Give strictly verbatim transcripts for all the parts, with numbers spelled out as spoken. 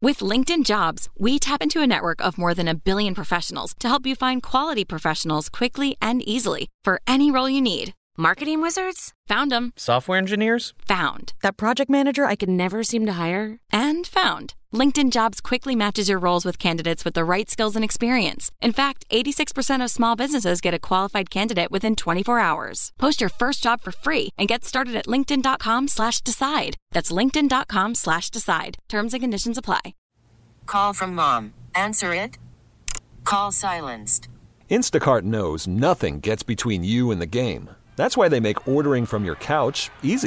With LinkedIn Jobs, we tap into a network of more than a billion professionals to help you find quality professionals quickly and easily for any role you need. Marketing wizards? Found them. Software engineers? Found. That project manager I could never seem to hire? And found. LinkedIn Jobs quickly matches your roles with candidates with the right skills and experience. In fact, eighty-six percent of small businesses get a qualified candidate within twenty-four hours. Post your first job for free and get started at linkedin.com slash decide. That's linkedin.com slash decide. Terms and conditions apply. Call from mom. Answer it. Call silenced. Instacart knows nothing gets between you and the game. That's why they make ordering from your couch easy.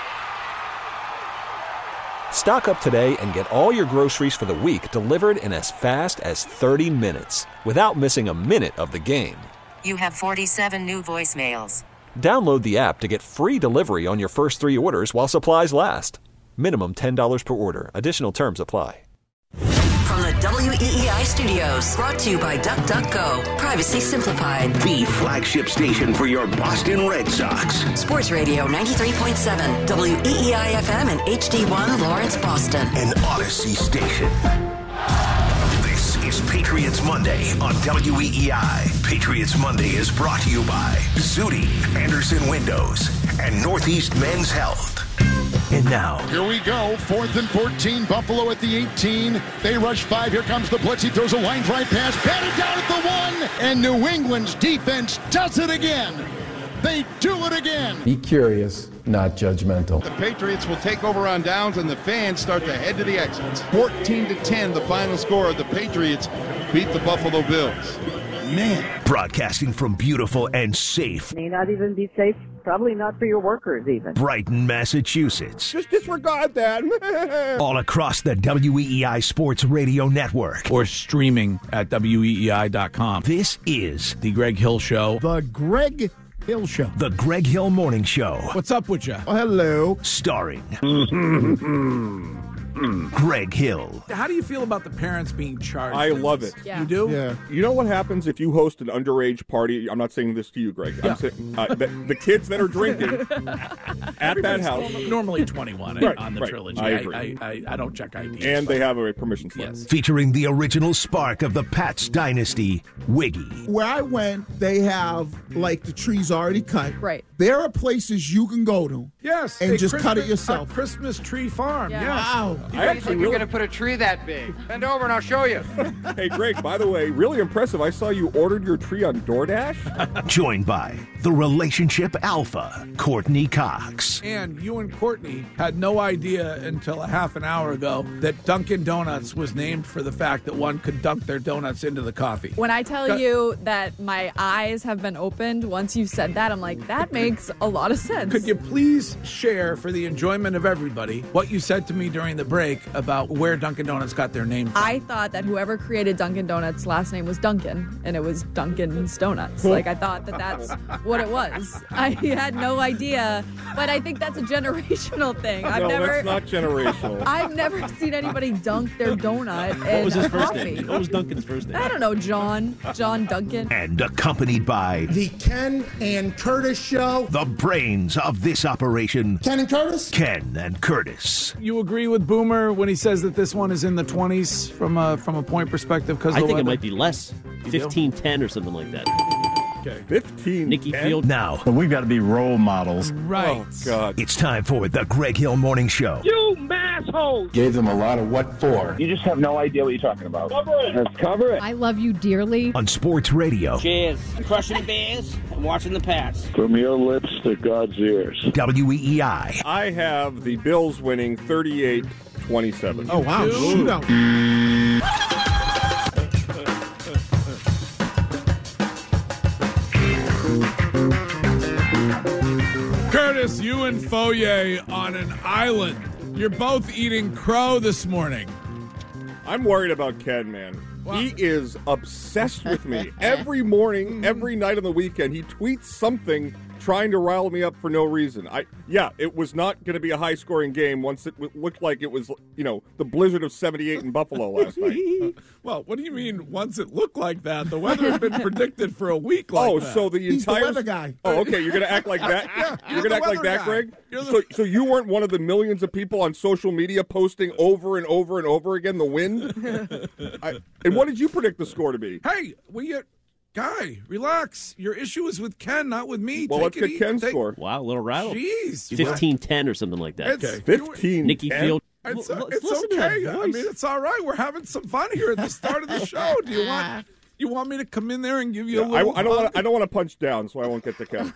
Stock up today and get all your groceries for the week delivered in as fast as thirty minutes without missing a minute of the game. You have forty-seven new voicemails. Download the app to get free delivery on your first three orders while supplies last. Minimum ten dollars per order. Additional terms apply. From the W E E I studios, brought to you by DuckDuckGo. Privacy simplified. The flagship station for your Boston Red Sox. Sports Radio ninety-three point seven, W E E I F M and H D one Lawrence, Boston. An Odyssey station. This is Patriots Monday on W E E I. Patriots Monday is brought to you by Zudi, Anderson Windows, and Northeast Men's Health. And now, here we go. Fourth and fourteen. Buffalo at the eighteen. They rush five. Here comes the blitz. He throws a line drive pass. Batted down at the one. And New England's defense does it again. They do it again. Be curious, not judgmental. The Patriots will take over on downs, and the fans start to head to the exits. fourteen to ten, the final score. The Patriots beat the Buffalo Bills. Man. Broadcasting from beautiful and safe. May not even be safe. Probably not for your workers, even. Brighton, Massachusetts. Just disregard that. All across the W E E I Sports Radio Network. Or streaming at W E E I dot com. This is The Greg Hill Show. The Greg Hill Show. The Greg Hill Morning Show. What's up with you? Oh, hello. Starring Greg Hill. How do you feel about the parents being charged? I love it. Yeah. You do? Yeah. You know what happens if you host an underage party? I'm not saying this to you, Greg. Yeah. I'm saying uh, the, the kids that are drinking at that house. Normally twenty-one right, on the right. trilogy. I, I, agree. I, I, I don't check I Ds. And they have a permission slip. Yes. Featuring the original spark of the Pats dynasty, Wiggy. Where I went, they have, like, the trees already cut. Right. There are places you can go to. Yes. And just Christmas, cut it yourself. A Christmas tree farm. Yeah. Yes. Wow. I actually You're going to put a tree that big. Bend over and I'll show you. Hey, Greg, by the way, really impressive. I saw you ordered your tree on DoorDash. Joined by the relationship alpha, Courtney Cox. And you and Courtney had no idea until a half an hour ago that Dunkin' Donuts was named for the fact that one could dunk their donuts into the coffee. When I tell Got- you that my eyes have been opened once you said that, I'm like, that makes a lot of sense. Could you please share, for the enjoyment of everybody, what you said to me during the break about where Dunkin' Donuts got their name from? I thought that whoever created Dunkin' Donuts' last name was Dunkin', and it was Dunkin's Donuts. Like, I thought that that's what it was. I had no idea, but I think that's a generational thing. I've no, never, that's not generational. I've never seen anybody dunk their donut in What was his first coffee. name? What was Duncan's first name? I don't know, John. John Duncan. And accompanied by The Ken and Curtis Show. the brains of this operation, Ken and Curtis? Ken and Curtis. You agree with Boomer when he says that this one is in the twenties from a from a point perspective? Because I think weather? it might be less. fifteen ten or something like that. Okay. fifteen. Nikki Field. Now, But we've got to be role models. Right. Oh, God. it's time for the Greg Hill Morning Show. You massholes! Gave them a lot of what for. You just have no idea what you're talking about. Cover it! Let's cover it. I love you dearly. On Sports Radio, Cheers. Crushing the Bears and watching the Pats. From your lips to God's ears. W E E I. I have the Bills winning thirty-eight twenty-seven. Oh, wow. Shootout. Curtis, you and Foye on an island. You're both eating crow this morning. I'm worried about Ken, man. He is obsessed with me. Every morning, every night on the weekend, he tweets something trying to rile me up for no reason. I yeah, it was not going to be a high-scoring game once it w- looked like it was, you know, the blizzard of seventy-eight in Buffalo last night. Well, what do you mean once it looked like that? The weather had been predicted for a week like oh, that. so the He's entire the weather guy. Oh, okay, you're going to act like that? Yeah, you're going to act like that, guy. Greg? The... So, so you weren't one of the millions of people on social media posting over and over and over again the wind? I, and what did you predict the score to be? Hey, we get... Guy, relax. Your issue is with Ken, not with me. Well, Take let's get Ken's take... score. Wow, a little rattle. Jeez. fifteen ten or something like that. It's, fifteen Nicky Field. It's, L- it's listen to okay. that I voice. mean, it's all right. We're having some fun here at the start of the show. Do you want you want me to come in there and give you Yeah, a little I, I don't want I don't want to punch down, so I won't get to Ken.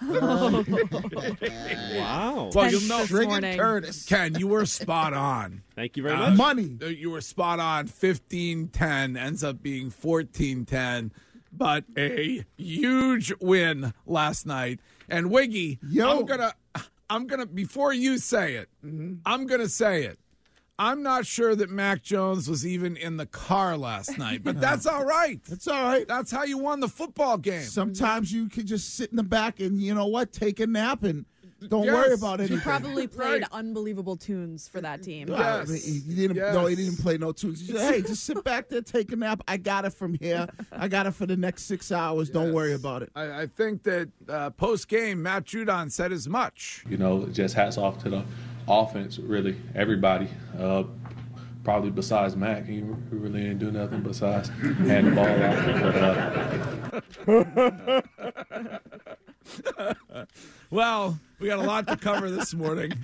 Wow. Well, you'll know, this morning. Curtis. Ken, you were spot on. Thank you very Uh, much. Money. Uh, You were spot on. fifteen ten ends up being fourteen ten, but a huge win last night. And Wiggy, Yo. I'm gonna, I'm gonna before you say it, I'm gonna say it. I'm not sure that Mac Jones was even in the car last night, but that's all right. It's all right. That's how you won the football game. Sometimes you can just sit in the back and, you know what, take a nap and don't Yes. worry about He anything. probably played Right. unbelievable tunes for that team. I Yes. mean, he he didn't. Yes. No, he didn't play no tunes. He said, "Hey, just sit back there, take a nap. I got it from here. I got it for the next six hours. Don't Yes. worry about it." I, I think that uh, post game, Matt Judon said as much. You know, just hats off to the offense, really, everybody. Uh, probably besides Mac, he really didn't do nothing besides hand the ball out. But, uh, Well, we got a lot to cover this morning,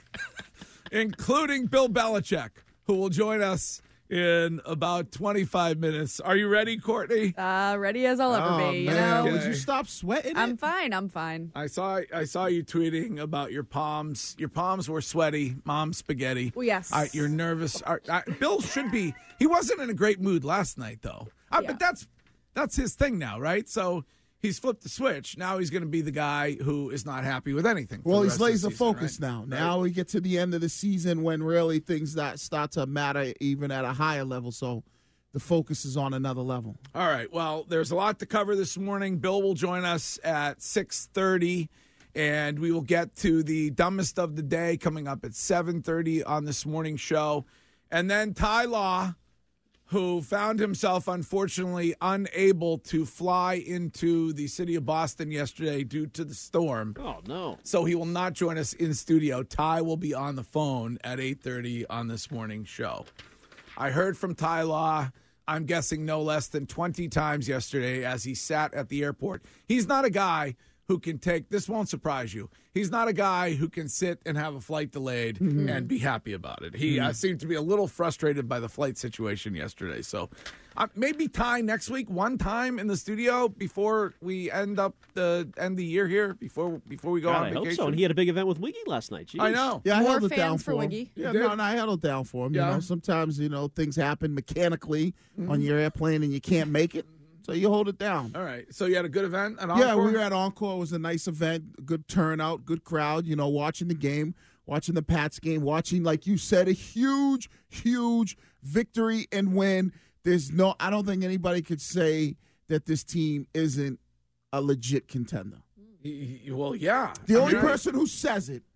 including Bill Belichick, who will join us in about twenty-five minutes. Are you ready, Courtney? Uh, ready as I'll ever Oh be. You man, know, would you stop sweating? I'm it? fine. I'm fine. I saw I saw you tweeting about your palms. Your palms were sweaty, mom spaghetti. Well, yes. Uh, you're nervous. Uh, uh, Bill should be. He wasn't in a great mood last night, though. Uh, Yeah. But that's that's his thing now, right? So he's flipped the switch. Now he's going to be the guy who is not happy with anything. for Well, the he's rest of the laser season, focused right? now. Now we get to the end of the season when really things that start to matter even at a higher level. So the focus is on another level. All right. Well, there's a lot to cover this morning. Bill will join us at six thirty, and we will get to the dumbest of the day coming up at seven thirty on this morning show. And then Ty Law, who found himself, unfortunately, unable to fly into the city of Boston yesterday due to the storm. Oh, no. So he will not join us in studio. Ty will be on the phone at eight thirty on this morning show. I heard from Ty Law, I'm guessing no less than twenty times yesterday as he sat at the airport. He's not a guy who can take, this won't surprise you, he's not a guy who can sit and have a flight delayed Mm-hmm. and be happy about it. He uh, seemed to be a little frustrated by the flight situation yesterday. So uh, maybe Ty next week, one time in the studio before we end up the end the year here, before before we go God, on I vacation. hope so. And he had a big event with Wiggy last night. Jeez. I know. Yeah, I More held it down fans for for him. Wiggy. Yeah, You no, did? no, I held it down for him. Yeah. You know, sometimes you know things happen mechanically on your airplane and you can't make it, so you hold it down. All right. So you had a good event at Yeah, Encore? we were at Encore. It was a nice event, good turnout, good crowd. You know, watching the game, watching the Pats game, watching, like you said, a huge, huge victory and win. There's no, I don't think anybody could say that this team isn't a legit contender. Y- y- Well, yeah. The I only mean, I- person who says it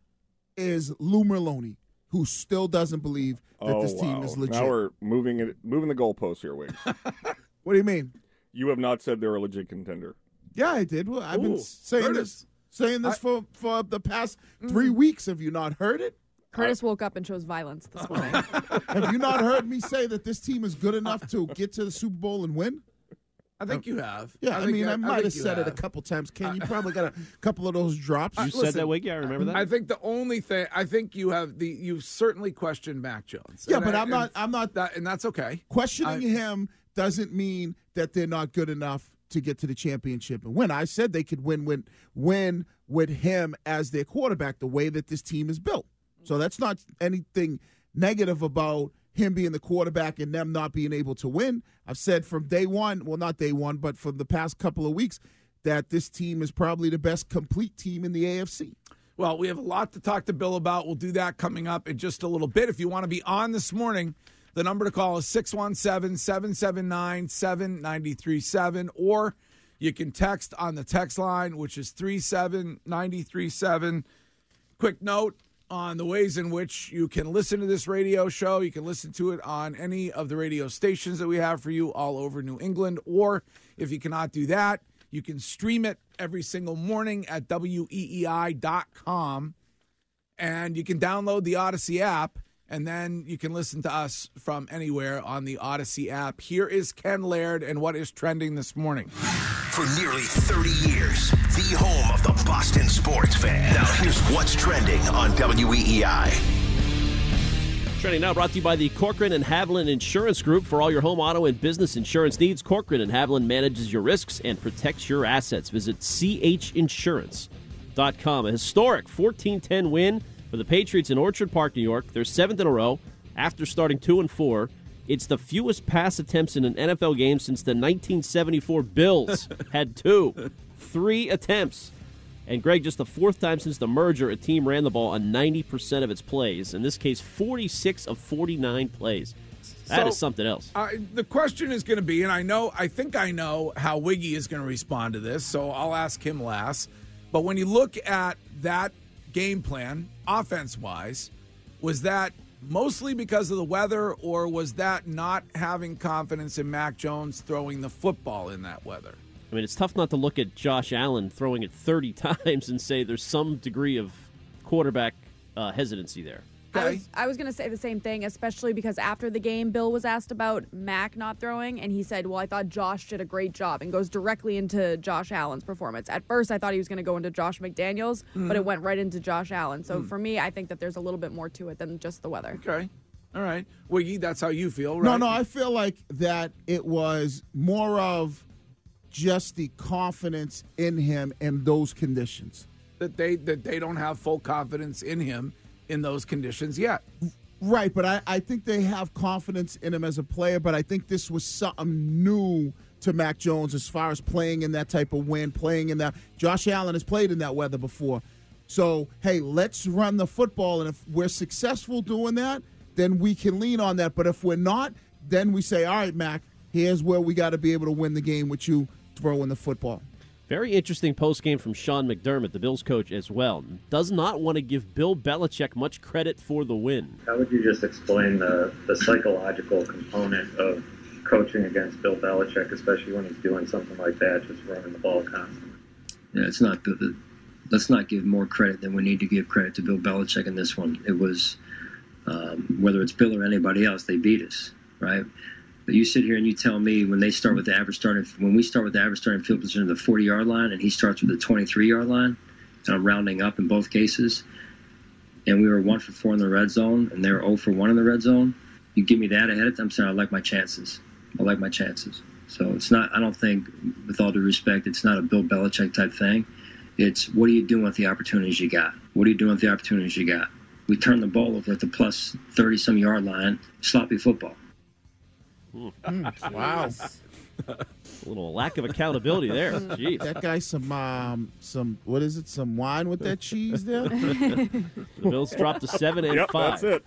is Lou Merloni, who still doesn't believe that Oh, this team wow. is legit. Now we're moving it, moving the goalposts here, Wiggs. What do you mean? You have not said they're a legit contender. Yeah, I did. Well, I've been Ooh, saying heard this, it. saying this I- for, for the past three weeks. Have you not heard it? Curtis woke up and chose violence this morning. Have you not heard me say that this team is good enough to get to the Super Bowl and win? I think you have. Yeah, I, think mean, I, might think have you said it a have. couple times. Ken, you probably got a couple of those drops. You Uh, said listen, that, Wiggy? I remember that. I think the only thing I think you have the you certainly questioned Mac Jones. Yeah, And but I- I'm not. and I'm not. that, and that's okay. Questioning I- him doesn't mean that they're not good enough to get to the championship and win. I said they could win, win, win with him as their quarterback. The way that this team is built, so that's not anything negative about him being the quarterback and them not being able to win. I've said from day one, well, not day one, but from the past couple of weeks, that this team is probably the best complete team in the A F C. Well, we have a lot to talk to Bill about. We'll do that coming up in just a little bit. If you want to be on this morning, The number to call is six one seven, seven seven nine, seven nine three seven, or you can text on the text line, which is three seven nine three seven. Quick note on the ways in which you can listen to this radio show. You can listen to it on any of the radio stations that we have for you all over New England, or if you cannot do that, you can stream it every single morning at W E E I dot com, and you can download the Odyssey app, and then you can listen to us from anywhere on the Odyssey app. Here is Ken Laird and what is trending this morning. For nearly thirty years, the home of the Boston sports fan. Now here's what's trending on W E E I. Trending now brought to you by the Corcoran and Haviland Insurance Group. For all your home, auto, and business insurance needs, Corcoran and Haviland manages your risks and protects your assets. Visit C H insurance dot com. A historic fourteen ten win for the Patriots in Orchard Park, New York. Their seventh in a row after starting two and four. It's the fewest pass attempts in an N F L game since the nineteen seventy-four Bills had two. Three attempts. And, Greg, just the fourth time since the merger, a team ran the ball on ninety percent of its plays. In this case, forty-six of forty-nine plays. That So, is something else. Uh, the question is going to be, and I know, I think I know how Wiggy is going to respond to this, so I'll ask him last. But when you look at that game plan, offense-wise, was that mostly because of the weather, or was that not having confidence in Mac Jones throwing the football in that weather? I mean, it's tough not to look at Josh Allen throwing it thirty times and say there's some degree of quarterback uh, hesitancy there. I was, I was going to say the same thing, especially because after the game, Bill was asked about Mac not throwing, and he said, well, I thought Josh did a great job, and goes directly into Josh Allen's performance. At first, I thought he was going to go into Josh McDaniels, Mm. but it went right into Josh Allen. So Mm. for me, I think that there's a little bit more to it than just the weather. Okay. All right. Wiggy, that's how you feel, right? No, no, I feel like that it was more of just the confidence in him in those conditions. That they that they don't have full confidence in him in those conditions yet. Right, but I, I think they have confidence in him as a player, but I think this was something new to Mac Jones as far as playing in that type of wind, playing in that. Josh Allen has played in that weather before. So, hey, let's run the football, and if we're successful doing that, then we can lean on that. But if we're not, then we say, all right, Mac, here's where we got to be able to win the game with you throwing the football. Very interesting postgame from Sean McDermott, the Bills coach, as well. Does not want to give Bill Belichick much credit for the win. How would you just explain the, the psychological component of coaching against Bill Belichick, especially when he's doing something like that, just running the ball constantly? Yeah, it's not the, let's not give more credit than we need to give credit to Bill Belichick in this one. It was, um, whether it's Bill or anybody else, they beat us, right? But you sit here and you tell me when they start with the average starting, when we start with the average starting field position at the forty-yard line, and he starts with the twenty-three-yard line, and I'm rounding up in both cases, and we were one for four in the red zone, and they were zero for one in the red zone. You give me that ahead of time, I'm saying I like my chances. I like my chances. So it's not. I don't think, with all due respect, it's not a Bill Belichick type thing. It's what are you doing with the opportunities you got? What are you doing with the opportunities you got? We turned the ball over at the plus thirty-some yard line, sloppy football. Mm, wow. A little lack of accountability there. Jeez. That guy some um some what is it? Some wine with that cheese there? The Bills dropped to seven and yep, five. That's it.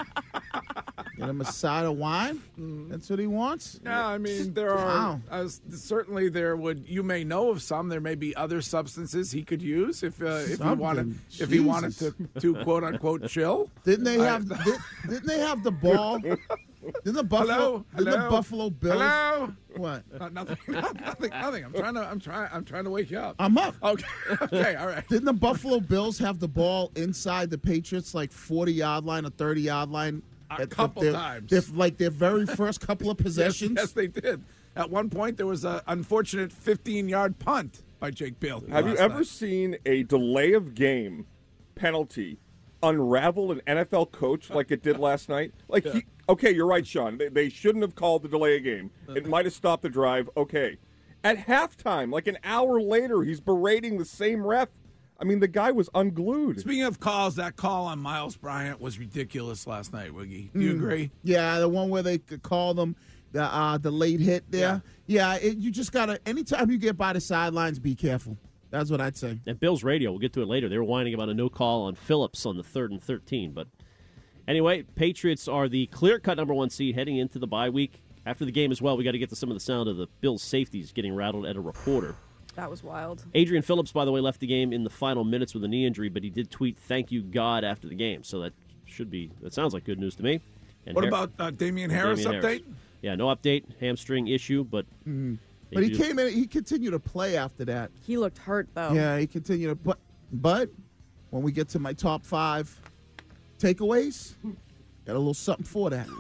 Get him a side of wine. That's what he wants. Yeah, I mean there are Wow. as, certainly there would you may know of some. There may be other substances he could use if uh, if he Something. wanted if he wanted to to quote unquote chill. Didn't they I- have? did, didn't they have the ball? Didn't the Buffalo? Hello? Didn't Hello? the Buffalo Bills? Hello? What? Uh, nothing, nothing, nothing. I'm trying to, I'm trying, I'm trying to wake you up. I'm up. Okay, okay, all right. Didn't the Buffalo Bills have the ball inside the Patriots like forty yard line or thirty yard line? A At- couple their- times. their- like their very first couple of possessions. Yes, yes, they did. At one point, there was an unfortunate fifteen yard punt by Jake Bailey. Have you last ever night. seen a delay of game penalty unravel an N F L coach like it did last night? Like, he, okay, you're right, Sean. They, they shouldn't have called the delay of game. It might have stopped the drive. Okay. At halftime, like an hour later, he's berating the same ref. I mean, the guy was unglued. Speaking of calls, that call on Miles Bryant was ridiculous last night, Wiggy. Do you Mm. agree? Yeah, the one where they could call them the uh, the late hit there. Yeah, it, you just gotta. Anytime you get by the sidelines, be careful. That's what I'd say. And Bills radio, we'll get to it later. They were whining about a no call on Phillips on the third and thirteen, but Anyway, Patriots are the clear-cut number one seed heading into the bye week. After the game as well, we got to get to some of the sound of the Bills' safeties getting rattled at a reporter. That was wild. Adrian Phillips, by the way, left the game in the final minutes with a knee injury, but he did tweet, "Thank you, God," after the game. So that should be, that sounds like good news to me. And what Har- about uh, Damian Harris Damian update? Harris. Yeah, no update, hamstring issue, but... Mm-hmm. But he do- came in, he continued to play after that. He looked hurt, though. Yeah, he continued to but but when we get to my top five takeaways, got a little something for that.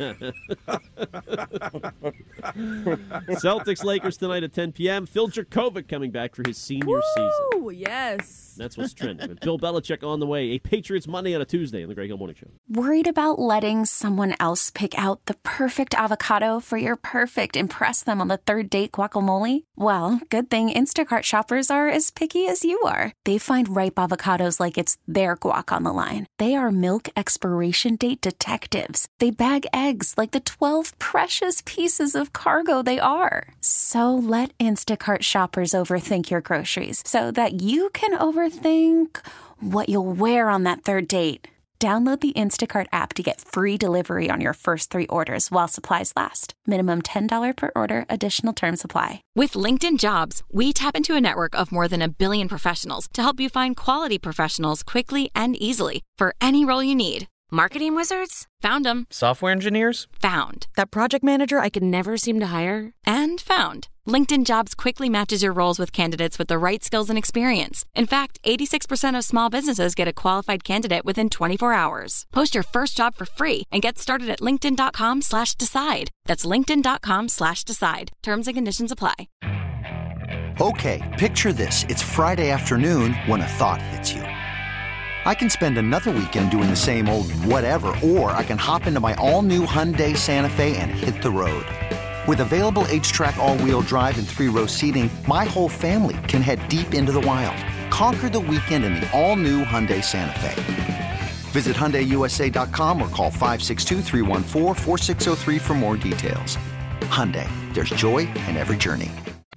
Celtics Lakers tonight at ten p.m. Phil Jurkovec coming back for his senior season. Oh, yes. That's what's trending. But Bill Belichick on the way. A Patriots Monday on a Tuesday on the Greg Hill Morning Show. Worried about letting someone else pick out the perfect avocado for your perfect impress them on the third date guacamole? Well, good thing Instacart shoppers are as picky as you are. They find ripe avocados like it's their guac on the line. They are milk expiration date detectives. They bag eggs like the twelve precious pieces of cargo they are. So let Instacart shoppers overthink your groceries so that you can overthink what you'll wear on that third date. Download the Instacart app to get free delivery on your first three orders while supplies last. Minimum ten dollars per order. Additional terms apply. With LinkedIn Jobs, we tap into a network of more than a billion professionals to help you find quality professionals quickly and easily for any role you need. Marketing wizards? Found them. Software engineers? Found. That project manager I could never seem to hire? And found. LinkedIn Jobs quickly matches your roles with candidates with the right skills and experience. In fact, eighty-six percent of small businesses get a qualified candidate within twenty-four hours. Post your first job for free and get started at linkedin.com slash decide. That's linkedin.com slash decide. Terms and conditions apply. Okay, picture this. It's Friday afternoon when a thought hits you. I can spend another weekend doing the same old whatever, or I can hop into my all-new Hyundai Santa Fe and hit the road. With available H-Track all-wheel drive and three-row seating, my whole family can head deep into the wild. Conquer the weekend in the all-new Hyundai Santa Fe. Visit Hyundai U S A dot com or call five six two, three one four, four six zero three for more details. Hyundai, there's joy in every journey.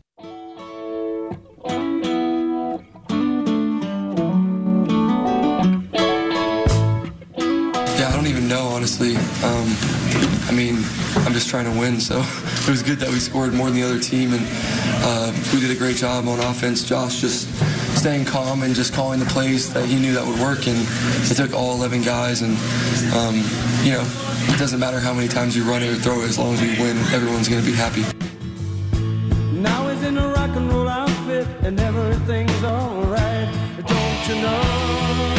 No, honestly. Um, I mean, I'm just trying to win, so it was good that we scored more than the other team, and uh, we did a great job on offense. Josh just staying calm and just calling the plays that he knew that would work, and it took all eleven guys, and, um, you know, it doesn't matter how many times you run it or throw it, as long as we win, everyone's going to be happy. Now he's in a rock and roll outfit, and everything's all right, don't you know?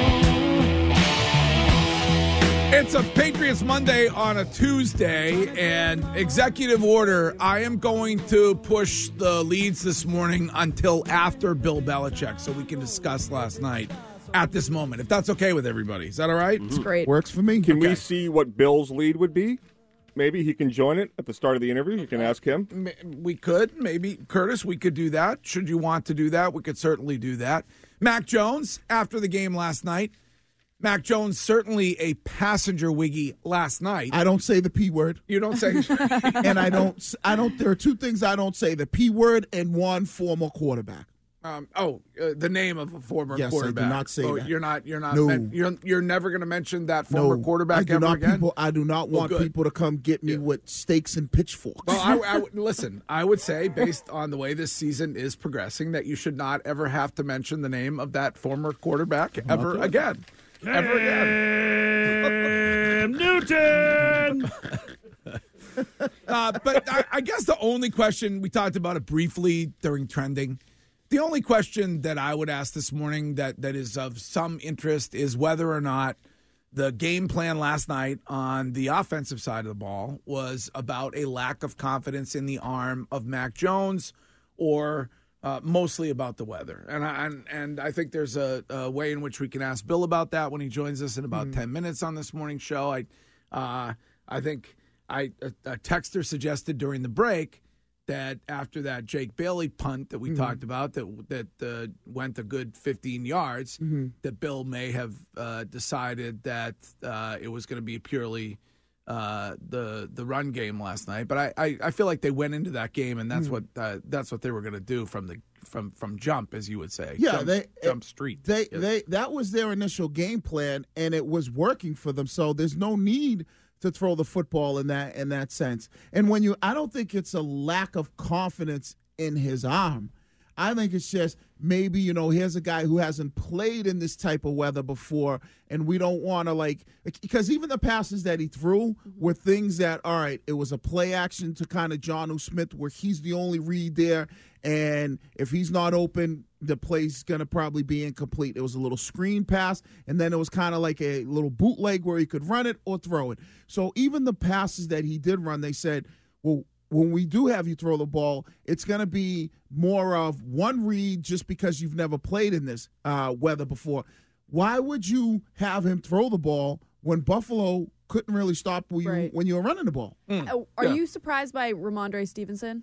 It's a Patriots Monday on a Tuesday, and executive order, I am going to push the leads this morning until after Bill Belichick so we can discuss last night at this moment, if that's okay with everybody. Is that all right? It's great. Works for me. Can Okay. we see what Bill's lead would be? Maybe he can join it at the start of the interview. You can ask him. We could. Maybe, Curtis, we could do that. Should you want to do that, we could certainly do that. Mac Jones, after the game last night, Mac Jones, certainly a passenger wiggy last night. I don't say the P word. You don't say, and I don't. I don't. There are two things I don't say: the P word and one former quarterback. Um, oh, uh, the name of a former yes, quarterback. I do not say oh, that. You're not. You're not. No. Men- you're you're never going to mention that former no, quarterback I do ever not again. People, I do not Well, want good. people to come get me yeah. with stakes and pitchforks. Well, I, I would listen. I would say, based on the way this season is progressing, that you should not ever have to mention the name of that former quarterback ever Okay. again. Ever again. Newton! uh, but I, I guess the only question, we talked about it briefly during trending, the only question that I would ask this morning that, that is of some interest is whether or not the game plan last night on the offensive side of the ball was about a lack of confidence in the arm of Mac Jones or uh, mostly about the weather. And I, and, and I think there's a, a way in which we can ask Bill about that when he joins us in about mm-hmm. ten minutes on this morning's show. I, uh, I think I a, a texter suggested during the break that after that Jake Bailey punt that we mm-hmm. talked about that that uh, went a good fifteen yards, mm-hmm. that Bill may have uh, decided that uh, it was going to be purely uh, the the run game last night. But I, I, I feel like they went into that game, and that's Mm. what uh, that's what they were going to do from the from from jump, as you would say. Yeah, jump, they jump street. They Yes. they that was their initial game plan, and it was working for them. So there's no need to throw the football in that in that sense. And when you, I don't think it's a lack of confidence in his arm. I think it's just maybe, you know, here's a guy who hasn't played in this type of weather before, and we don't want to, like, because even the passes that he threw were things that, all right, it was a play action to kind of Jonnu Smith where he's the only read there, and if he's not open, the play's going to probably be incomplete. It was a little screen pass, and then it was kind of like a little bootleg where he could run it or throw it. So even the passes that he did run, they said, well, when we do have you throw the ball, it's going to be more of one read just because you've never played in this uh, weather before. Why would you have him throw the ball when Buffalo couldn't really stop when you, Right. when you were running the ball? Oh, Are Yeah. you surprised by Ramondre Stevenson?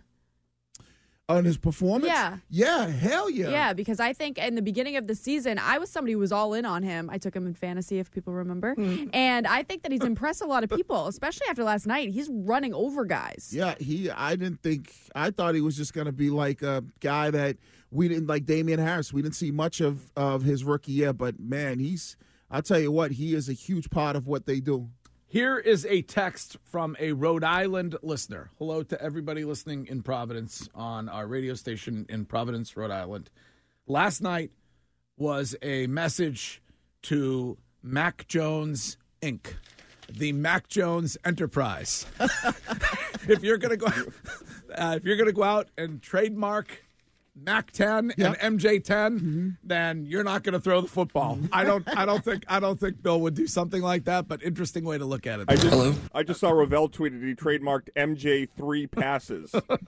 On his performance? Yeah. Yeah, hell yeah. Yeah, because I think in the beginning of the season, I was somebody who was all in on him. I took him in fantasy, if people remember. And I think that he's impressed a lot of people, especially after last night. He's running over guys. Yeah, he. I didn't think. I thought he was just going to be like a guy that we didn't like. Damian Harris. We didn't see much of of his rookie year, but man, he's. I'll tell you what, he is a huge part of what they do. Here is a text from a Rhode Island listener. Hello to everybody listening in Providence on our radio station in Providence, Rhode Island. Last night was a message to Mac Jones, Incorporated, the Mac Jones Enterprise. If you're gonna go, uh, if you're gonna go out and trademark Mac ten and M J ten, Mm-hmm. then you're not going to throw the football. I don't. I don't think. I don't think Bill would do something like that. But interesting way to look at it. I just, I just saw Ravel tweeted he trademarked M J three passes.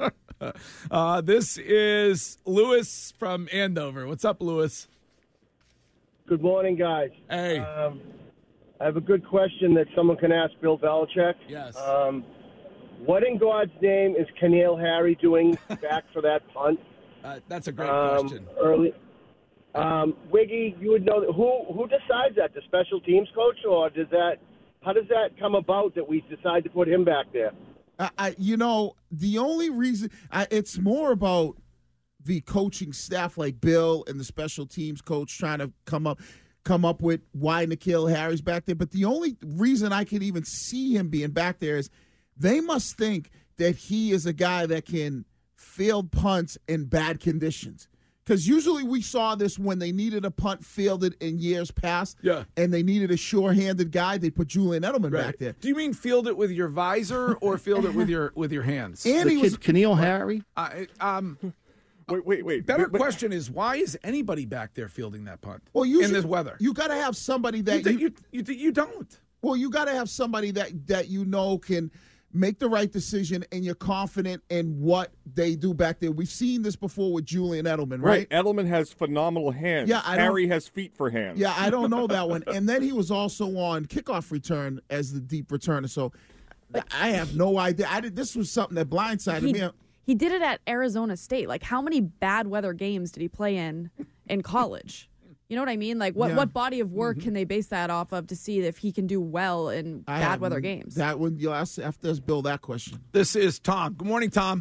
uh, this is Lewis from Andover. What's up, Lewis? Good morning, guys. Hey. Um, I have a good question that someone can ask Bill Belichick. Yes. Um, what in God's name is Keneal Harry doing back for that punt? Uh, that's a great um, question. Early, um, Wiggy, you would know that, who who decides that? The special teams coach, or does that? How does that come about that we decide to put him back there? I, I you know, the only reason I, it's more about the coaching staff, like Bill and the special teams coach, trying to come up come up with why N'Keal Harry's back there. But the only reason I can even see him being back there is they must think that he is a guy that can field punts in bad conditions. Because usually we saw this when they needed a punt fielded in years past, yeah, and they needed a sure-handed guy, they put Julian Edelman Right. back there. Do you mean field it with your visor or field it with your with your hands? And he was Keneal Harry. I, um, wait, wait, wait. Better But- question is, why is anybody back there fielding that punt? Well, usually, in this weather, you got to have somebody that you you you, you, you don't. Well, you got to have somebody that that you know can make the right decision, and you're confident in what they do back there. We've seen this before with Julian Edelman, right? Right. Edelman has phenomenal hands. Yeah, I don't- Harry has feet for hands. Yeah, I don't know that one. And then he was also on kickoff return as the deep returner. So I have no idea. I did, this was something that blindsided He, me. he did it at Arizona State. Like, how many bad weather games did he play in in college? You know what I mean? Like, what, Yeah. what body of work can they base that off of to see if he can do well in I bad have weather games? That one, you'll ask, have to ask Bill that question. This is Tom. Good morning, Tom.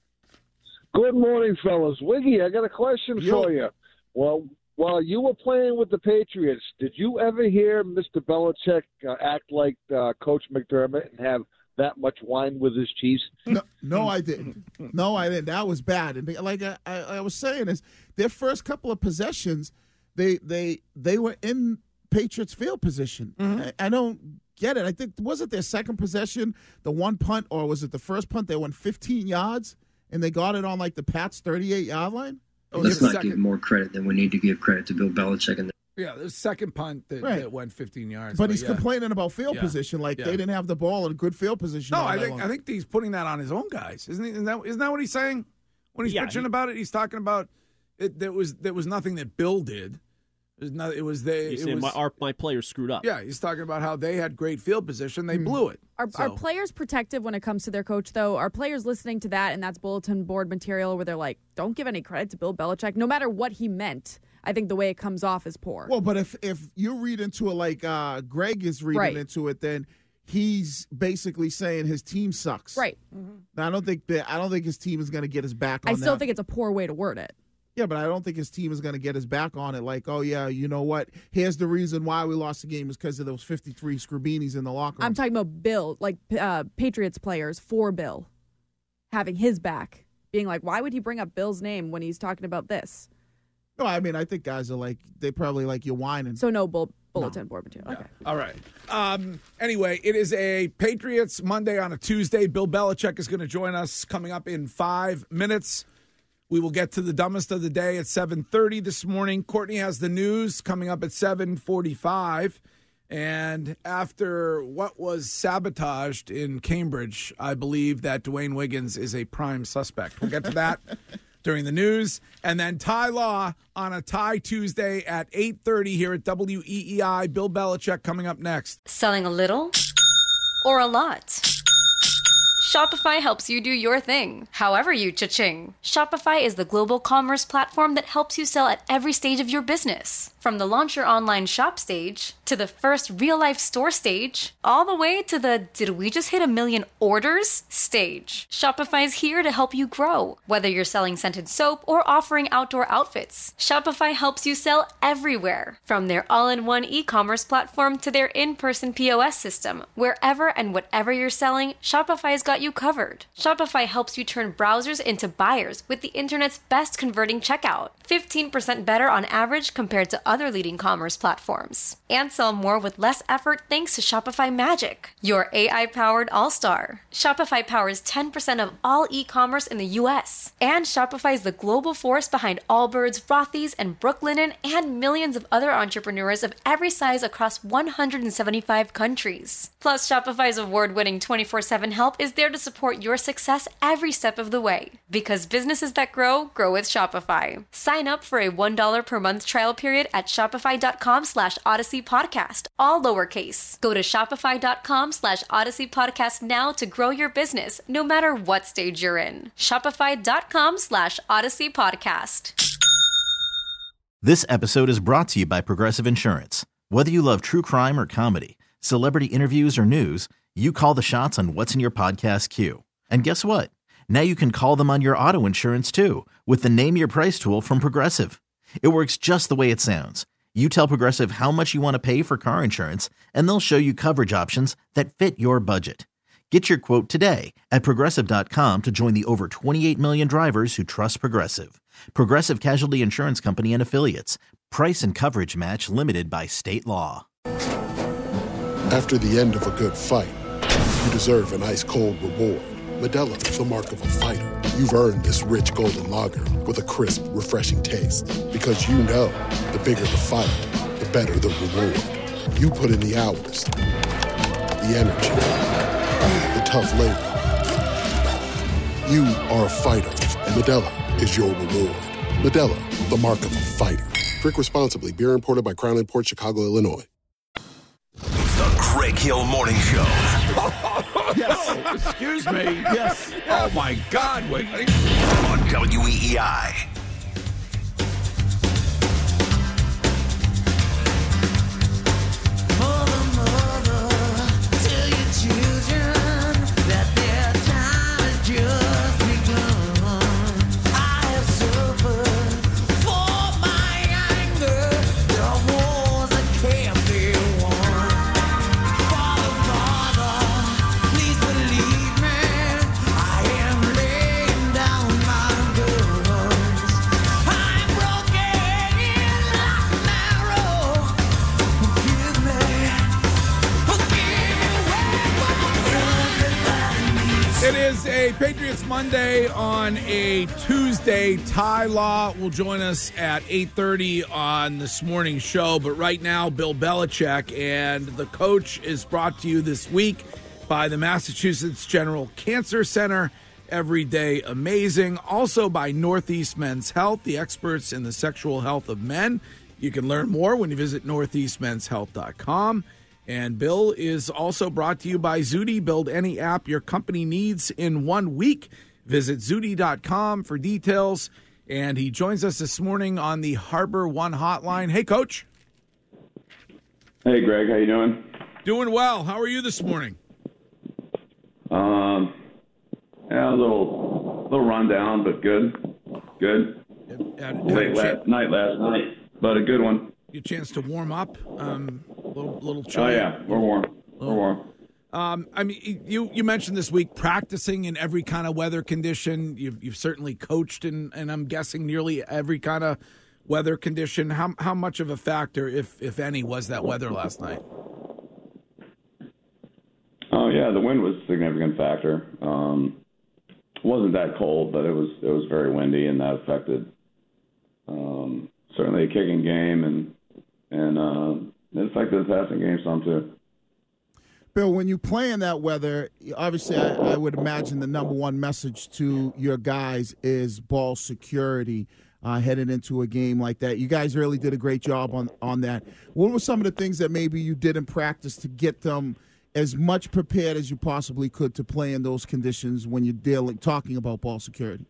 Good morning, fellas. Wiggy, I got a question Yo. for you. Well, while you were playing with the Patriots, did you ever hear Mister Belichick uh, act like uh, Coach McDermott and have that much wine with his cheese? No, no, I didn't. No, I didn't. That was bad. And like I, I, I was saying, is their first couple of possessions, they they they were in Patriots field position. I, I don't get it. I think was it their second possession, the one punt, or was it the first punt? They went fifteen yards and they got it on like the Pats thirty-eight yard line. Or was Let's it the not second? give more credit than we need to give credit to Bill Belichick. And Yeah, the second punt that, Right. that went fifteen yards. But he's yeah. complaining about field Yeah. position, like Yeah. they didn't have the ball in a good field position. No, all I night think long. I think he's putting that on his own guys, isn't he? Isn't that isn't that what he's saying when he's Yeah, bitching he- about it? He's talking about it. There was there was nothing that Bill did. It was not. It was they. He's it saying was, my, our, my players screwed up. yeah, he's talking about how they had great field position. They blew it. Are, So- are players protective when it comes to their coach, though? Are players listening to that, and that's bulletin board material where they're like, don't give any credit to Bill Belichick, no matter what he meant? I think the way it comes off is poor. Well, but if if you read into it like uh, Greg is reading Right. into it, then he's basically saying his team sucks. Right. Mm-hmm. I don't think that I don't think his team is going to get his back on I still that. think it's a poor way to word it. Yeah, but I don't think his team is going to get his back on it. Like, oh, yeah, you know what? Here's the reason why we lost the game is because of those fifty-three Scribinis in the locker room. I'm talking about Bill, like uh, Patriots players for Bill, having his back, being like, why would he bring up Bill's name when he's talking about this? No, I mean, I think guys are like, they probably like you whining. So no bull- bulletin no. board material. Yeah. Okay. All right. Um, anyway, it is a Patriots Monday on a Tuesday. Bill Belichick is going to join us coming up in five minutes. We will get to the dumbest of the day at seven thirty this morning. Courtney has the news coming up at seven forty-five. And after what was sabotaged in Cambridge, I believe that Dwayne Wiggins is a prime suspect. We'll get to that during the news. And then Ty Law on a Tie Tuesday at eight thirty here at W E E I. Bill Belichick coming up next. Selling a little or a lot? Shopify helps you do your thing, however you cha-ching. Shopify is the global commerce platform that helps you sell at every stage of your business. From the launch your online shop stage, to the first real-life store stage, all the way to the did we just hit a million orders stage. Shopify's here to help you grow. Whether you're selling scented soap or offering outdoor outfits, Shopify helps you sell everywhere. From their all-in-one e-commerce platform to their in-person P O S system, wherever and whatever you're selling, Shopify's got you covered. Shopify helps you turn browsers into buyers with the internet's best converting checkout. fifteen percent better on average compared to other leading commerce platforms. And sell more with less effort thanks to Shopify Magic, your A I-powered all-star. Shopify powers ten percent of all e-commerce in the U S. And Shopify is the global force behind Allbirds, Rothy's, and Brooklinen, and millions of other entrepreneurs of every size across one hundred seventy-five countries. Plus, Shopify's award-winning twenty-four seven help is there to support your success every step of the way. Because businesses that grow, grow with Shopify. Sign up for a one dollar per month trial period at shopify.com slash Odyssey Podcast, all lowercase. Go to shopify.com slash Odyssey Podcast now to grow your business, no matter what stage you're in. Shopify.com slash Odyssey Podcast. This episode is brought to you by Progressive Insurance. Whether you love true crime or comedy, celebrity interviews or news, you call the shots on what's in your podcast queue. And guess what? Now you can call them on your auto insurance too with the Name Your Price tool from Progressive. It works just the way it sounds. You tell Progressive how much you want to pay for car insurance, and they'll show you coverage options that fit your budget. Get your quote today at Progressive dot com to join the over twenty-eight million drivers who trust Progressive. Progressive Casualty Insurance Company and Affiliates. Price and coverage match limited by state law. After the end of a good fight, you deserve an ice-cold reward. Modelo is the mark of a fighter. You've earned this rich golden lager with a crisp, refreshing taste. Because you know, the bigger the fight, the better the reward. You put in the hours, the energy, the tough labor. You are a fighter, and Modelo is your reward. Modelo, the mark of a fighter. Drink responsibly. Beer imported by Crown Imports, Chicago, Illinois. The Greg Hill Morning Show. Yes. Excuse me. Yes. Oh, my God. Wait. On W E E I. It is a Patriots Monday on a Tuesday. Ty Law will join us at eight thirty on this morning's show. But right now, Bill Belichick, and the coach is brought to you this week by the Massachusetts General Cancer Center. Every day amazing. Also by Northeast Men's Health, the experts in the sexual health of men. You can learn more when you visit northeast men's health dot com. And Bill is also brought to you by Zudy. Build any app your company needs in one week. Visit zudy dot com for details. And he joins us this morning on the Harbor One hotline. Hey, Coach. Hey, Greg. How you doing? Doing well. How are you this morning? Um, yeah, a little, little rundown, but good, good. Had, had Late cha- last night, last night, but a good one. Your chance to warm up. Um, a little, little Oh chilly. yeah, we're warm. We're warm. Um, I mean, you you mentioned this week practicing in every kind of weather condition. You've you've certainly coached in, and I'm guessing nearly every kind of weather condition. How how much of a factor, if if any, was that weather last night? Oh yeah, the wind was a significant factor. Um, it wasn't that cold, but it was it was very windy, and that affected um, certainly a kicking game, and and uh, it affected the passing game some too. Bill, when you play in that weather, obviously I, I would imagine the number one message to your guys is ball security uh, headed into a game like that. You guys really did a great job on, on that. What were some of the things that maybe you did in practice to get them as much prepared as you possibly could to play in those conditions when you're dealing, talking about ball security?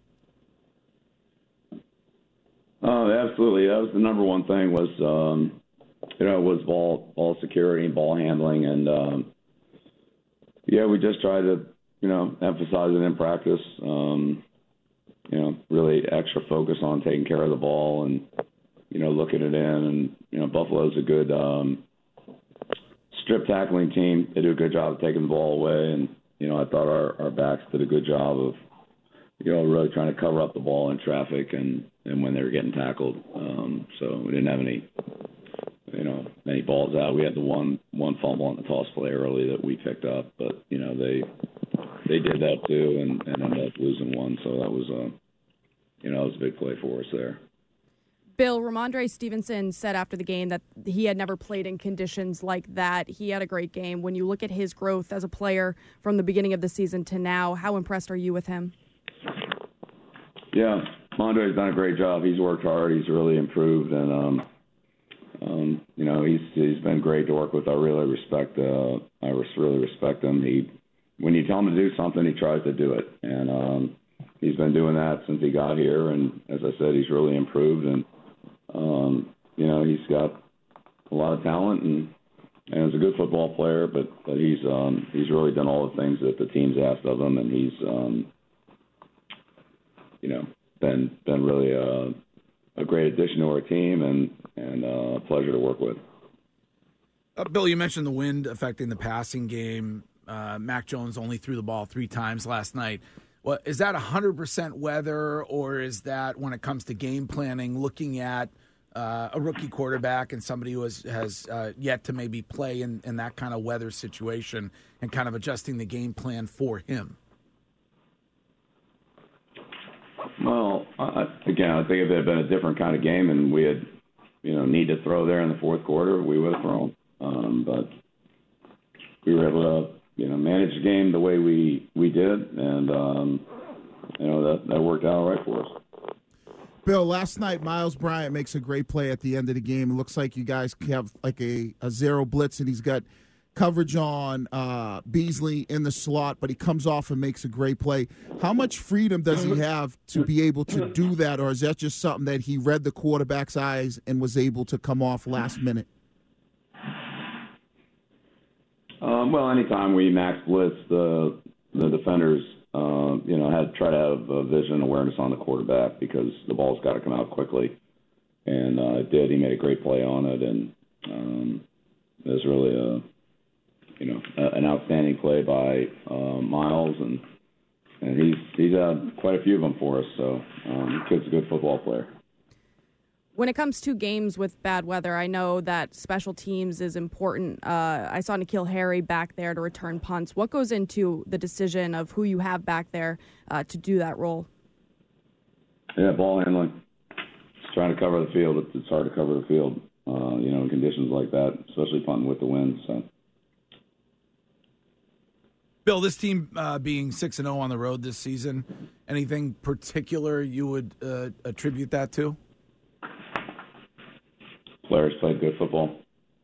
Oh, absolutely. That was the number one thing was, um, you know, was ball ball security and ball handling. And, um, yeah, we just tried to, you know, emphasize it in practice, um, you know, really extra focus on taking care of the ball and, you know, looking it in. And, you know, Buffalo's a good um, strip tackling team. They do a good job of taking the ball away. And, you know, I thought our, our backs did a good job of, you know, really trying to cover up the ball in traffic and, and when they were getting tackled. Um, so we didn't have any, you know, many balls out. We had the one one fumble on the toss play early that we picked up, but, you know, they they did that too and, and ended up losing one. So that was, a, you know, it was a big play for us there. Bill, Ramondre Stevenson said after the game that he had never played in conditions like that. He had a great game. When you look at his growth as a player from the beginning of the season to now, how impressed are you with him? Yeah, Mondre's done a great job. He's worked hard. He's really improved, and um, um, you know he's he's been great to work with. I really respect. Uh, I really respect him. He, when you tell him to do something, he tries to do it, and um, he's been doing that since he got here. And as I said, he's really improved, and um, you know he's got a lot of talent, and and he's a good football player. But but he's um, he's really done all the things that the team's asked of him, and he's um, you know. Been been really a, a great addition to our team and and uh, a pleasure to work with. Uh, Bill, you mentioned the wind affecting the passing game. Uh, Mac Jones only threw the ball three times last night. Well, is that one hundred percent weather, or is that when it comes to game planning, looking at uh, a rookie quarterback and somebody who has, has uh, yet to maybe play in, in that kind of weather situation and kind of adjusting the game plan for him? Well, I, again, I think if it had been a different kind of game and we had, you know, need to throw there in the fourth quarter, we would have thrown. Um, but we were able to, you know, manage the game the way we, we did, and, um, you know, that, that worked out all right for us. Bill, last night, Miles Bryant makes a great play at the end of the game. It looks like you guys have like a, a zero blitz, and he's got coverage on uh, Beasley in the slot, but he comes off and makes a great play. How much freedom does he have to be able to do that, or is that just something that he read the quarterback's eyes and was able to come off last minute? Um, well, anytime we max blitz, the the defenders, uh, you know, had to try to have uh, vision awareness on the quarterback because the ball's got to come out quickly, and uh, it did. He made a great play on it, and um, it was really a you know, an outstanding play by uh, Miles, and and he's he's had quite a few of them for us. So um, the kid's a good football player. When it comes to games with bad weather, I know that special teams is important. Uh, I saw N'Keal Harry back there to return punts. What goes into the decision of who you have back there uh, to do that role? Yeah, ball handling. Just trying to cover the field. It's hard to cover the field, uh, you know, in conditions like that, especially punting with the wind. So. Bill, this team uh, being six and zero on the road this season, anything particular you would uh, attribute that to? Players played good football.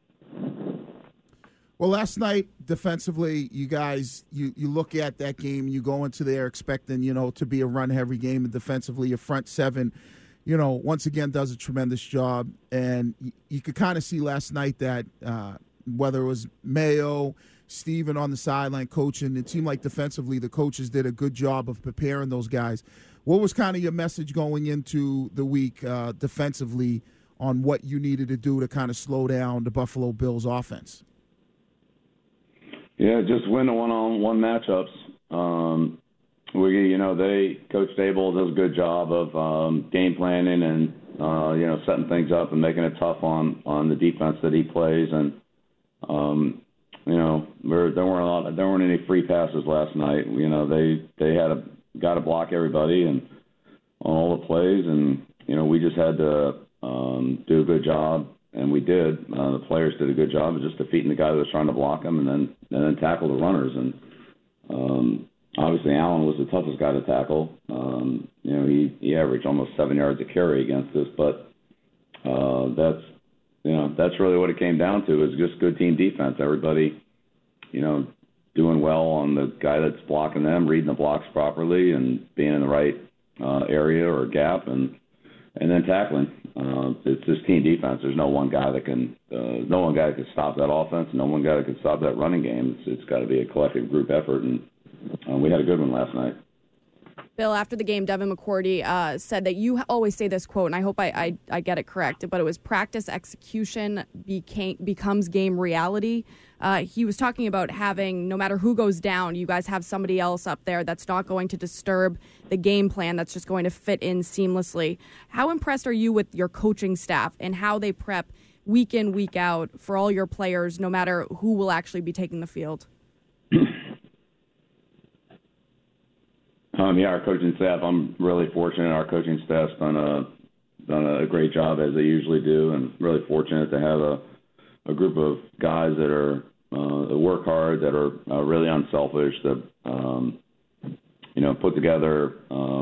Well, last night defensively, you guys, you, you look at that game, you go into there expecting, you know, to be a run-heavy game, and defensively, your front seven, you know, once again does a tremendous job, and you, you could kind of see last night that. Uh, whether it was Mayo, Steven on the sideline coaching, it seemed like defensively the coaches did a good job of preparing those guys. What was kind of your message going into the week uh, defensively on what you needed to do to kind of slow down the Buffalo Bills offense? Yeah, just win the one-on-one matchups. Um, we, you know, they Coach Dable does a good job of um, game planning and uh, you know setting things up and making it tough on, on the defense that he plays. And um, you know, there, there weren't a lot, there weren't any free passes last night. You know, they they had a got to block everybody and on all the plays, and you know we just had to um, do a good job. And we did. Uh, the players did a good job of just defeating the guy that was trying to block him, and then and then tackle the runners. And um, obviously, Allen was the toughest guy to tackle. Um, you know, he, he averaged almost seven yards a carry against us. But uh, that's you know that's really what it came down to, is just good team defense. Everybody, you know, doing well on the guy that's blocking them, reading the blocks properly, and being in the right uh, area or gap, and and then tackling. Uh, it's just team defense. There's no one guy that can, uh, no one guy that can stop that offense. No one guy that can stop that running game. It's, it's got to be a collective group effort, and uh, we had a good one last night. Bill, after the game, Devin McCourty uh, said that you always say this quote, and I hope I, I, I get it correct, but it was practice execution became, becomes game reality. Uh, he was talking about having, no matter who goes down, you guys have somebody else up there that's not going to disturb the game plan, that's just going to fit in seamlessly. How impressed are you with your coaching staff and how they prep week in, week out for all your players, no matter who will actually be taking the field? Um, yeah, our coaching staff, I'm really fortunate. Our coaching staff's done a done a great job, as they usually do, and really fortunate to have a, a group of guys that are uh, that work hard, that are uh, really unselfish, that um, you know put together uh,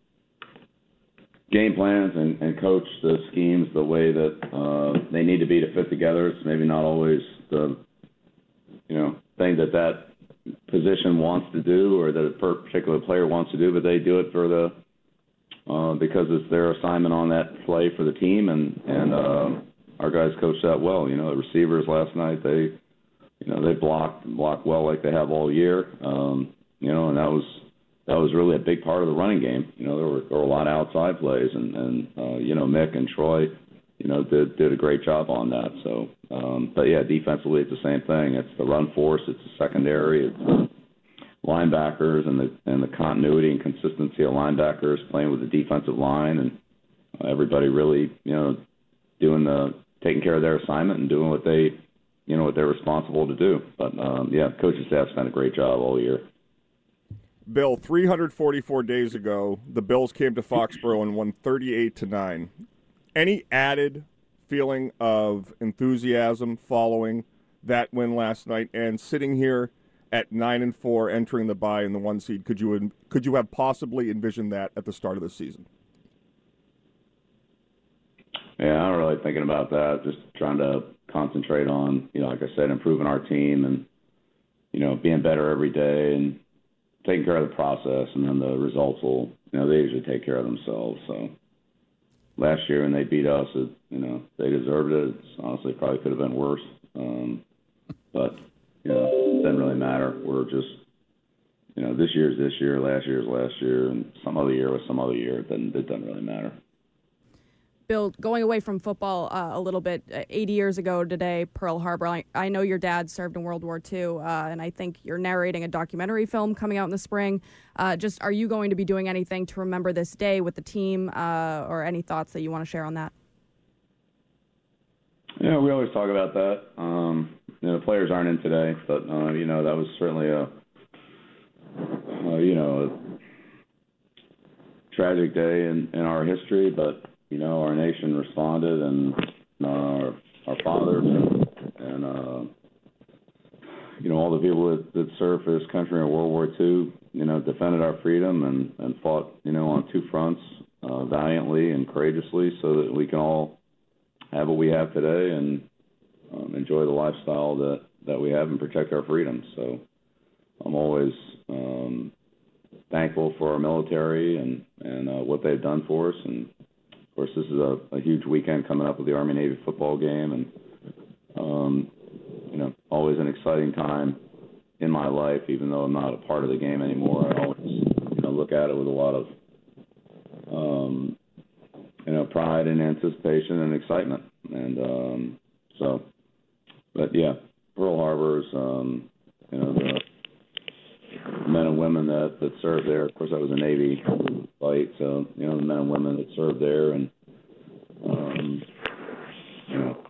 game plans and, and coach the schemes the way that uh, they need to be to fit together. It's maybe not always the you know thing that that position wants to do, or that a particular player wants to do, but they do it for the uh, because it's their assignment on that play for the team, and and uh, our guys coached that well. You know, the receivers last night, they you know they blocked blocked well like they have all year. Um, you know, and that was that was really a big part of the running game. You know, there were there were a lot of outside plays, and and uh, you know Mick and Troy, you know, did did a great job on that. So, um, but yeah, defensively it's the same thing. It's the run force, it's the secondary, it's the linebackers, and the and the continuity and consistency of linebackers playing with the defensive line, and everybody really, you know, doing the taking care of their assignment and doing what they, you know, what they're responsible to do. But um, yeah, coaching staff's done a great job all year. Bill, three hundred forty-four days ago, the Bills came to Foxborough and won thirty-eight to nine. Any added feeling of enthusiasm following that win last night, and sitting here at nine and four, entering the bye in the one seed? Could you could you have possibly envisioned that at the start of the season? Yeah, I'm really thinking about that. Just trying to concentrate on, you know, like I said, improving our team, and you know, being better every day, and taking care of the process, and then the results will, you know, they usually take care of themselves. So. Last year when they beat us, it, you know, they deserved it. It's honestly probably could have been worse. Um, but, you know, it doesn't really matter. We're just, you know, this year's this year, last year's last year, and some other year was some other year. It doesn't, it doesn't really matter. Bill, going away from football uh, a little bit, uh, eighty years ago today, Pearl Harbor, I, I know your dad served in World War Two, uh, and I think you're narrating a documentary film coming out in the spring. Uh, just, are you going to be doing anything to remember this day with the team, uh, or any thoughts that you want to share on that? Yeah, we always talk about that. Um, you know, the players aren't in today, but, uh, you know, that was certainly a, uh, you know, a tragic day in, in our history, but you know, our nation responded, and uh, our, our fathers and, and uh, you know, all the people that, that served for this country in World War Two, you know, defended our freedom and, and fought, you know, on two fronts uh, valiantly and courageously, so that we can all have what we have today and um, enjoy the lifestyle that, that we have and protect our freedoms. So I'm always um, thankful for our military and, and uh, what they've done for us. And of course, this is a, a huge weekend coming up with the Army-Navy football game, and um, you you know, always an exciting time in my life, even though I'm not a part of the game anymore. I always, you know, look at it with a lot of, um, you know, pride and anticipation and excitement. And um, so, but yeah, Pearl Harbor's, um, you know, the men and women that, that served there. Of course, I was a Navy flight, so, you know, the men and women that served there and, um, you know,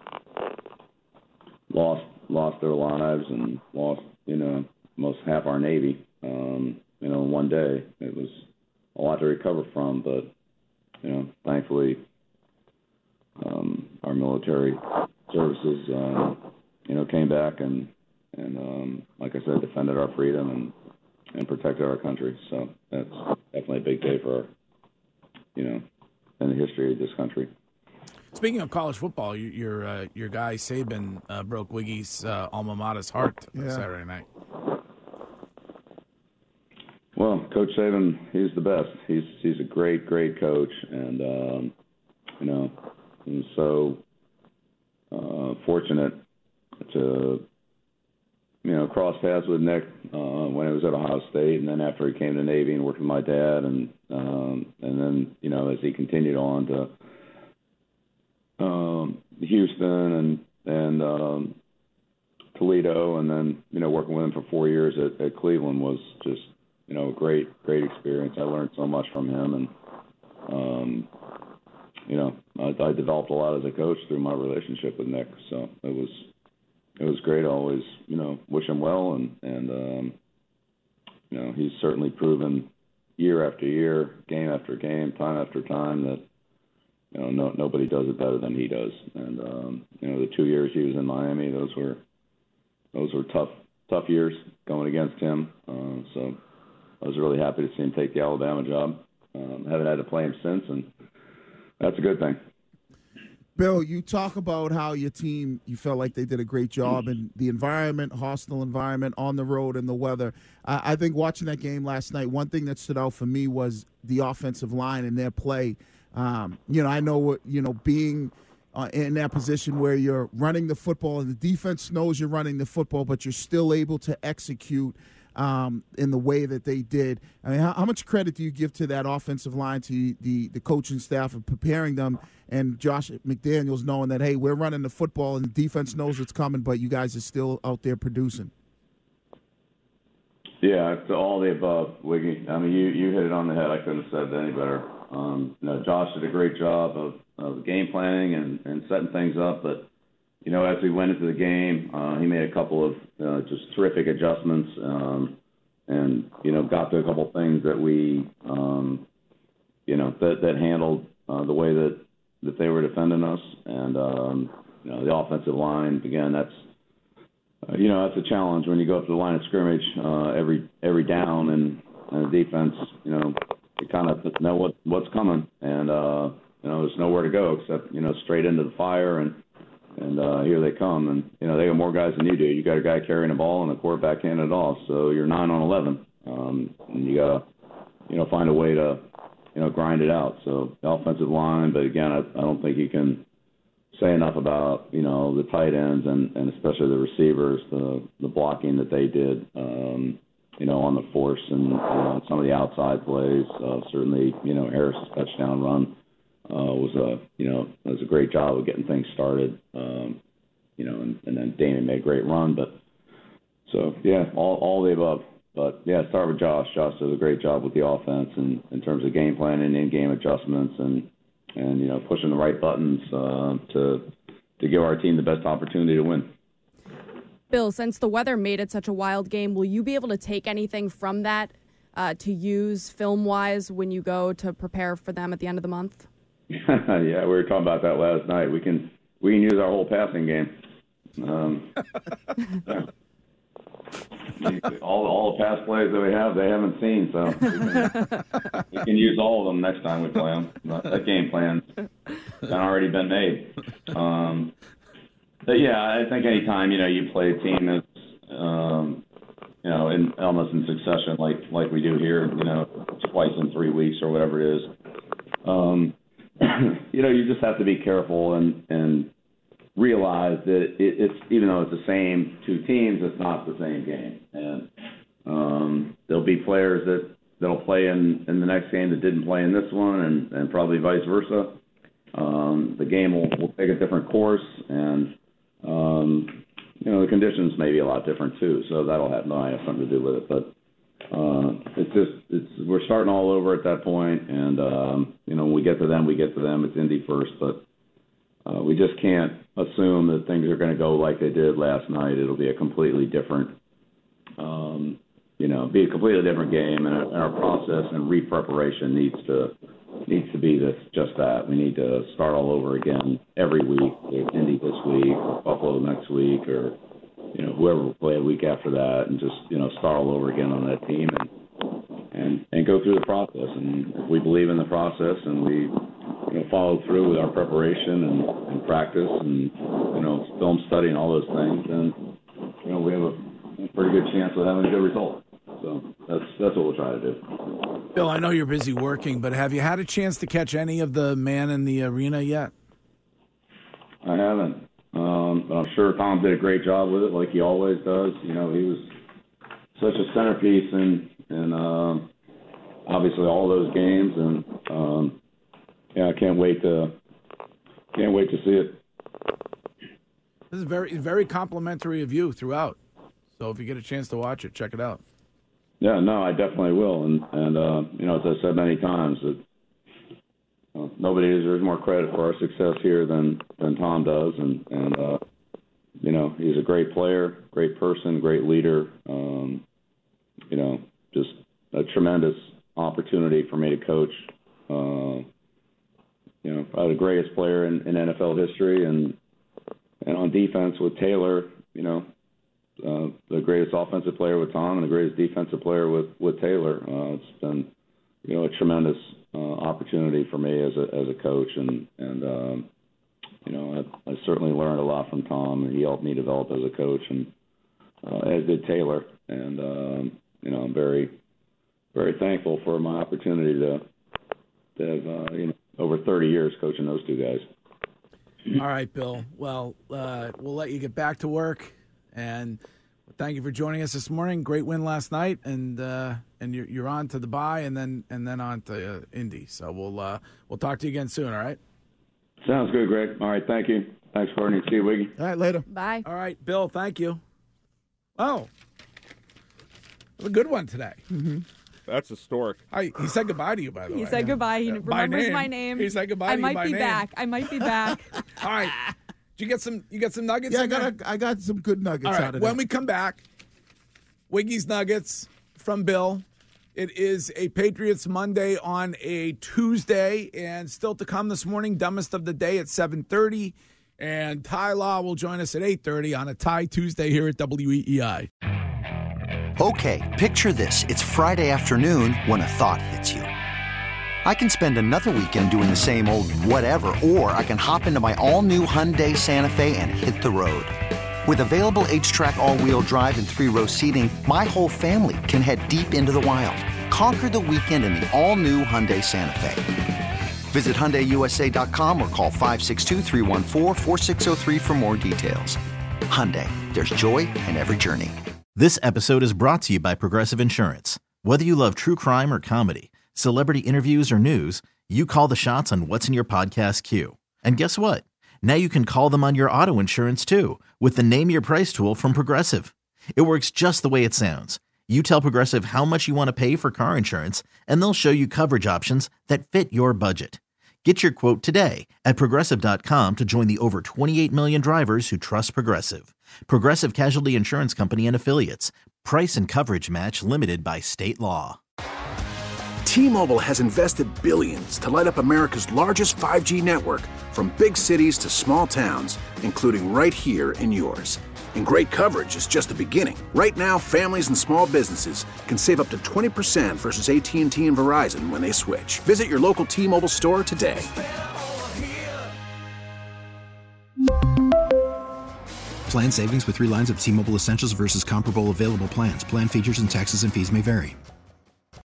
lost lost their lives and lost, you know, most half our Navy, um, you know, in one day. It was a lot to recover from, but, you know, thankfully, um, our military services, uh, you know, came back and, and um, like I said, defended our freedom and, and protected our country. So that's definitely a big day for our, you know, in the history of this country. Speaking of college football, you, your uh, your guy Saban uh, broke Wiggy's uh, alma mater's heart Yeah. Saturday night. Well, Coach Saban, he's the best. He's he's a great, great coach, and um, you know, I'm so uh, fortunate to you know cross paths with Nick uh, when he was at Ohio State, and then after he came to Navy and worked with my dad, and um, and then you know as he continued on to um, Houston and and um, Toledo, and then you know working with him for four years at, at Cleveland was just you know a great great experience. I learned so much from him, and um, you know I, I developed a lot as a coach through my relationship with Nick. So it was it was great. I always you know wish him well, and and um, you know he's certainly proven year after year, game after game, time after time that. You know, no, nobody does it better than he does. And um, you know, the two years he was in Miami, those were those were tough, tough years going against him. Uh, so I was really happy to see him take the Alabama job. Um, haven't had to play him since, and that's a good thing. Bill, you talk about how your team, you felt like they did a great job in the environment, hostile environment, on the road, and the weather. I, I think watching that game last night, one thing that stood out for me was the offensive line and their play. Um, you know, I know what, you know, being uh, in that position where you're running the football and the defense knows you're running the football, but you're still able to execute um, in the way that they did. I mean, how, how much credit do you give to that offensive line, to the, the coaching staff and preparing them, and Josh McDaniels knowing that, hey, we're running the football and the defense knows it's coming, but you guys are still out there producing? Yeah, it's all the above, Wiggy. I mean, you, you hit it on the head. I couldn't have said it any better. Um, you know, Josh did a great job of, of game planning and, and setting things up. But, you know, as we went into the game, uh, he made a couple of uh, just terrific adjustments um, and, you know, got to a couple of things that we, um, you know, that, that handled uh, the way that, that they were defending us. And, um, you know, the offensive line, again, that's, uh, you know, that's a challenge when you go up to the line of scrimmage uh, every every down, and, and the defense, you know, you kind of know what what's coming, and uh, you know there's nowhere to go except you know straight into the fire, and and uh, here they come, and you know they got more guys than you do. You got a guy carrying the ball and a quarterback handing it off, so you're nine on eleven, um, and you gotta you know find a way to you know grind it out. So the offensive line, but again, I, I don't think you can say enough about you know the tight ends and, and especially the receivers, the the blocking that they did. Um, you know, on the force and uh, some of the outside plays. Uh, certainly, you know, Harris' touchdown run uh, was a, you know, was a great job of getting things started. Um, you know, and, and then Damon made a great run. But so, yeah, all, all the above. But, yeah, start with Josh. Josh does a great job with the offense and in terms of game planning, in-game adjustments, and, and you know, pushing the right buttons uh, to to give our team the best opportunity to win. Bill, since the weather made it such a wild game, will you be able to take anything from that uh, to use film-wise when you go to prepare for them at the end of the month? Yeah, we were talking about that last night. We can we can use our whole passing game. Um, yeah. all all the pass plays that we have, they haven't seen, so we can, we can use all of them next time we play them. That game plan's already been made. Um, But yeah, I think anytime, you know, you play a team that's, um, you know, in almost in succession, like like we do here, you know, twice in three weeks or whatever it is, um, you know, you just have to be careful and, and realize that it, it's even though it's the same two teams, it's not the same game, and um, there'll be players that that'll play in, in the next game that didn't play in this one, and, and probably vice versa. Um, the game will, will take a different course, and um, you know the conditions may be a lot different too. So that'll have might have something to do with it. But uh, it's just it's we're starting all over at that point, and um, you know when we get to them, we get to them. It's Indy first, but uh, we just can't assume that things are going to go like they did last night. It'll be a completely different. Um, you know, be a completely different game, and our, and our process and re-preparation needs to needs to be this just that. We need to start all over again every week. Indy this week, or Buffalo next week, or you know whoever will play a week after that, and just you know start all over again on that team and and and go through the process. And if we believe in the process and we you know follow through with our preparation and, and practice and you know film study and all those things, then you know we have a pretty good chance of having a good result. So that's that's what we'll try to do. Bill, I know you're busy working, but have you had a chance to catch any of the Man in the Arena yet? I haven't. Um, but I'm sure Tom did a great job with it, like he always does. You know, he was such a centerpiece in, in um, obviously all those games, and um, yeah, I can't wait to can't wait to see it. This is very very complimentary of you throughout. So if you get a chance to watch it, check it out. Yeah, no, I definitely will. And, and uh, you know, as I said many times, that uh, nobody deserves more credit for our success here than, than Tom does. And, and uh, you know, he's a great player, great person, great leader. Um, you know, just a tremendous opportunity for me to coach. Uh, you know, probably the greatest player in, in N F L history. And, and on defense with Taylor, you know, Uh, the greatest offensive player with Tom and the greatest defensive player with, with Taylor. Uh, it's been, you know, a tremendous uh, opportunity for me as a as a coach, and and um, you know, I, I certainly learned a lot from Tom, and he helped me develop as a coach, and uh, as did Taylor. And um, you know, I'm very very thankful for my opportunity to to have uh, you know over thirty years coaching those two guys. All right, Bill. Well, uh, we'll let you get back to work. And thank you for joining us this morning. Great win last night, and uh, and you're, you're on to the bye, and then and then on to uh, Indy. So we'll uh, we'll talk to you again soon. All right. Sounds good, Greg. All right, thank you. Thanks, Courtney. See you, Wiggy. All right, later. Bye. All right, Bill. Thank you. Oh, a good one today. Mm-hmm. That's historic. I, he said goodbye to you, by the He way. said goodbye. He Uh, by remembers name. my name. He said goodbye I to you might by be name. back. I might be back. All right. Did you get some? You get some nuggets? Yeah, I in got there? a, I got some good nuggets All right, out of when that. we come back, Wiggy's Nuggets from Bill. It is a Patriots Monday on a Tuesday, and still to come this morning, dumbest of the day at seven thirty, and Ty Law will join us at eight thirty on a Ty Tuesday here at W E E I. Okay, picture this. It's Friday afternoon when a thought hits you. I can spend another weekend doing the same old whatever, or I can hop into my all-new Hyundai Santa Fe and hit the road. With available H-Track all-wheel drive and three-row seating, my whole family can head deep into the wild. Conquer the weekend in the all-new Hyundai Santa Fe. Visit Hyundai U S A dot com or call five six two, three one four, four six zero three for more details. Hyundai, there's joy in every journey. This episode is brought to you by Progressive Insurance. Whether you love true crime or comedy, celebrity interviews or news, you call the shots on what's in your podcast queue. And guess what? Now you can call them on your auto insurance too with the Name Your Price tool from Progressive. It works just the way it sounds. You tell Progressive how much you want to pay for car insurance, and they'll show you coverage options that fit your budget. Get your quote today at Progressive dot com to join the over twenty-eight million drivers who trust Progressive. Progressive Casualty Insurance Company and Affiliates. Price and coverage match limited by state law. T-Mobile has invested billions to light up America's largest five G network, from big cities to small towns, including right here in yours. And great coverage is just the beginning. Right now, families and small businesses can save up to twenty percent versus A T and T and Verizon when they switch. Visit your local T-Mobile store today. Plan savings with three lines of T-Mobile Essentials versus comparable available plans. Plan features and taxes and fees may vary.